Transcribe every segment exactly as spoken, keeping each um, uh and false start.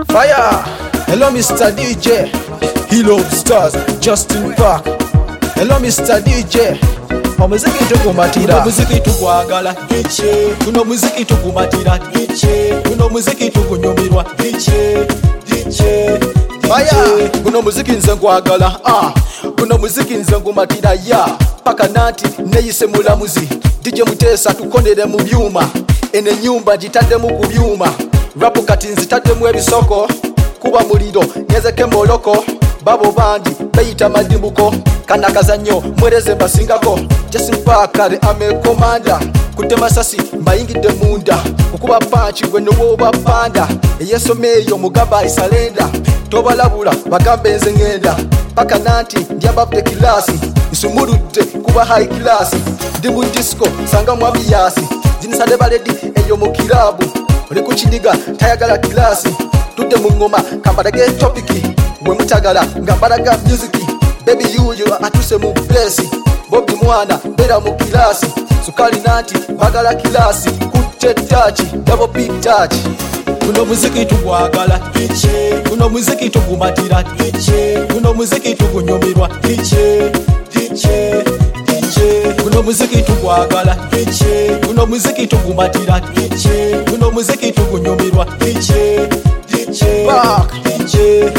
Fire! Hello, Mister D J. Hilo Stars, Justin Park. Hello, Mister D J. Omuziki tukumatira. Kuno muziki tukwagala diche. Kuno muziki tukumatira diche. Kuno muziki tukunyumirwa diche. Diche. Fire! Kuno muziki nze nkwagala. Ah. Kuno muziki nze ngumatira ya. Paka nanti neyise mulamuzi. D J Mutesa tukondere mu byuma. Ene nyumba jitaddemu ku byuma. Rapu kati nzitaddemu ebisoko. Kuba muliro nyezeke moloko. Babo bandi bayita madimbuko. Kana kazanyo mwereze basingako. Justin Parker ame komanda. Kutema sasi mbayingide munda. Okuba panchi gwe nowoba panda. Eyesomeyo mugaba isalenda. Tobalabula bagambe nze ngenda. Paka nanti ndyababde kilasi. Nsumurudde kuba high class. Ndi mu disco sanga mwabiyasi. Zinisade baledi eyo mu kilabu. Oli ku kidiga tayagala kilasi. Tudde mu ngoma kambadage topiki. We mutagala ngambadaga music. Baby you you atuse mu place. Bobby mwana bera mu kilasi. Sukali nanti bagala kilasi. Kutte touch double big touch. Kuno muziki tukwagala diche. Kuno muziki tukumatira diche. Kuno muziki tukunyumirwa diche. Diche. Diche. Kuno muziki tukwagala diche. Kuno muziki tukumatira diche. Kuno muziki tukunyumirwa diche. Diche. Back. Diche.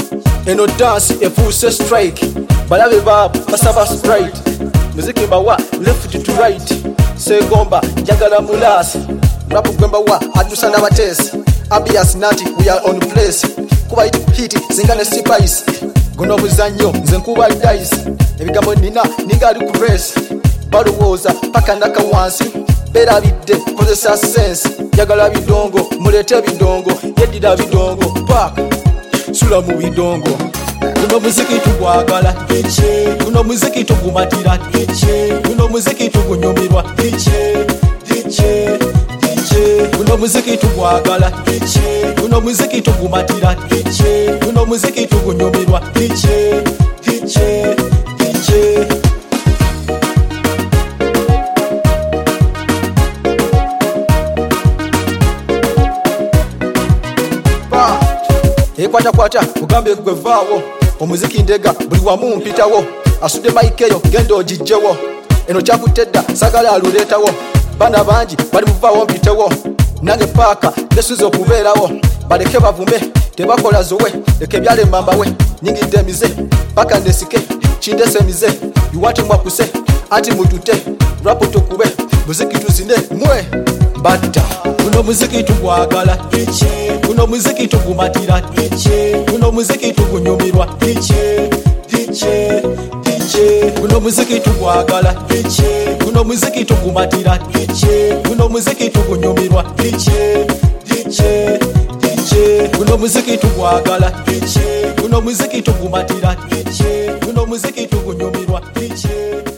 Eno dance efuse strike. Balabe babo basaba straight. Muziki bawa left to right. Segomba njagala mulasi. Rapu gwemba wa adusana batesi. Abias nati we are on place. Kuba hit hit zingane spice. Guno muzanyo nze nkuba dice. Ebigambo nina ningali ku race. Baluwoza paka ndaka wansi. Bera bidde kozesa sense. Jagala bidongo mulete bidongo. Yedida bidongo pack. Sula mu bidongo. Kuno muziki tukwagala diche. Kuno muziki tukumatira diche. Kuno muziki tukunyumirwa diche. Diche. Diche. Kuno muziki tukwagala diche. Kuno muziki tukumatira diche. Kuno muziki tukunyumirwa diche. Diche. Diche. Ekwata kwata kugambe gwe vaawo. Omuziki ndega buli wamu mpitawo. Asudde mike eyo genda ogijjewo. Eno kyakutedda sagala aluleetawo. Bana bangi bali muvaawo mpitewo. Nange paaka nesuze okubeerawo. Baleke bavume tebakola zowe. Leke byalema mbawe nyingidde emize. Paka ndesike kindese emize. Yuwati mwakuse anti mutute. Rapu tukube muziki tuzine mwe batta. Kuno muziki tukwagala diche. Kuno muziki tukumatira diche. Kuno muziki tukunyumirwa diche. Diche. Diche. Kuno muziki tukwagala diche. Kuno muziki tukumatira diche. Kuno muziki tukunyumirwa diche. Diche. Diche. Kuno muziki tukwagala diche. Kuno muziki tukumatira diche. Kuno muziki tukunyumirwa diche.